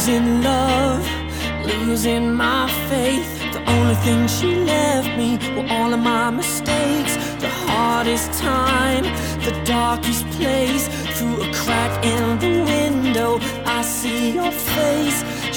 losing love, losing my faith. The only thing she left me were all of my mistakes. The hardest time, the darkest place. Through a crack in the window I see your face.